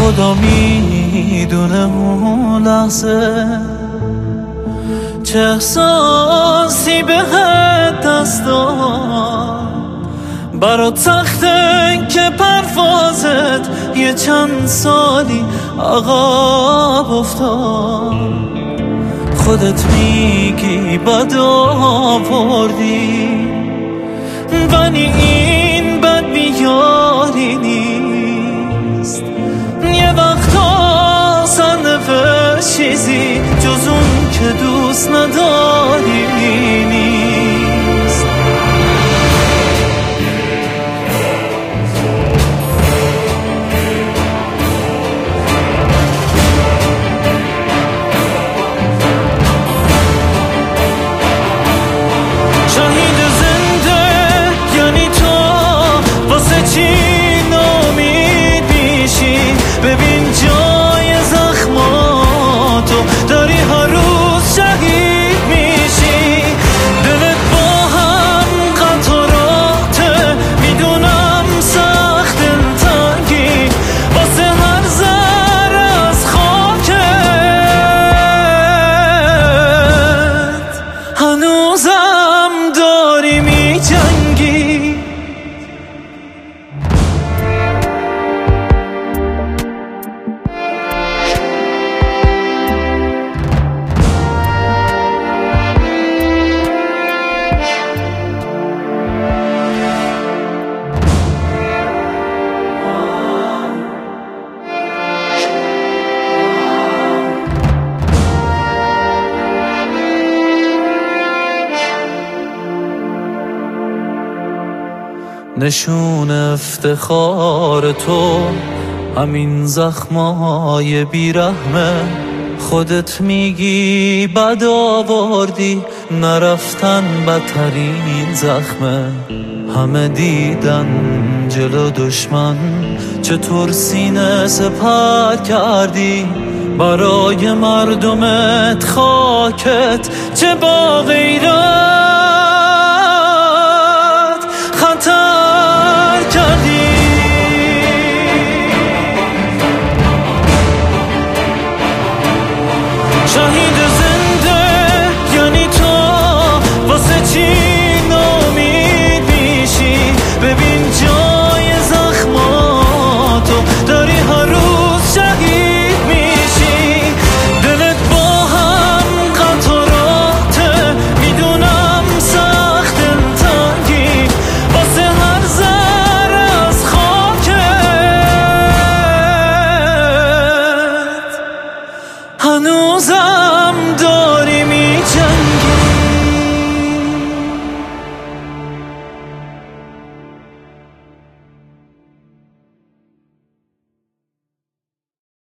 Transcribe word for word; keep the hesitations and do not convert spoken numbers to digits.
خدا میدونه اون لحظه چه احساسی بهت دست داد. برات سخته که پروازت یه چند سالی عقب افتاد. خودت میگی بد آوردی ولی این بد بیاری نیست. یه وقتا صنف چیزی جز اون که دوست نداری نیست. شاهید زنده یعنی تو واسه چی نامید میشی؟ ببین جای زخماتو داری هر روز شهید میشی. دلت با هم قطراته میدونم سخت دلتنگی واسه هر ذره از خاکت. هنوزم داری میجنگی. نشون افتخار تو همین زخمای بیرحمه. خودت میگی بد آوردی نرفتن بدترین زخمه. همه دیدن جلو دشمن چطور سینه سپر کردی. برای مردمت خاکت چه باقی